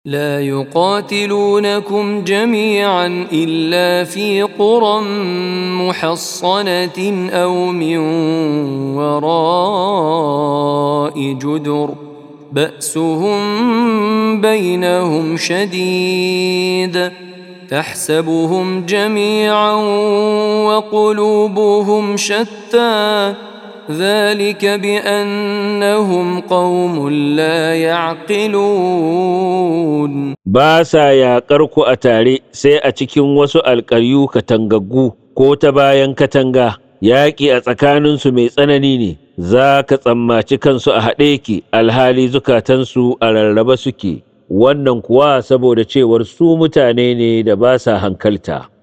لا يقاتلونكم جميعا إلا في قرى محصنة أو من وراء جدر بأسهم بينهم شديد تحسبهم جميعا وقلوبهم شتى ذلك بأنهم قوم لا يعقلون ba sa yaƙar ku a tare sai a cikin wasu alƙaryu katangaggu ko ta bayan katanga, yaƙi a tsakaninsu mai tsanani ne, za ka tsammaci kansu a haɗe ki alhali zukatansu a rarraba suke, wannan kuwa saboda cewar su mutane ne da ba sa hankalta.